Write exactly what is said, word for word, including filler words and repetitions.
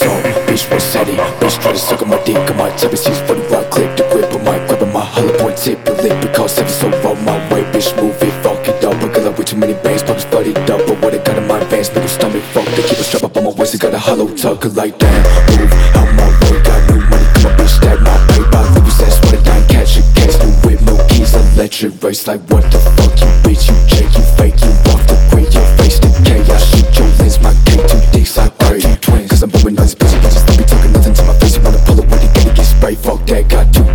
soul, bitch, what's at it? Bitch, try to suck on my dick, I might tap it, she's funny, right click the grip, I might grab on my hollow point tip, your lip, because heavy so on my way, bitch, move it, fuck it up, I got like way too many bangs, pockets flooded up, but what I got in my veins, make 'em stomach, fuck, they keep a strap up on my waist, I got a hollow tuck, like damn, move out my way, got new money, come on, bitch, that my way, by Louis S, what I done, catch a case, new whip, no keys, electric race, like what the fuck, you bitch, you check, you fake, you off the grid, your face decay, I shoot your lens, my K two dicks, I got two twins, cause I'm blowing on this bitch, bitches, don't be talking nothing to my face, you wanna pull it with it, get it, get sprayed, fuck that, got two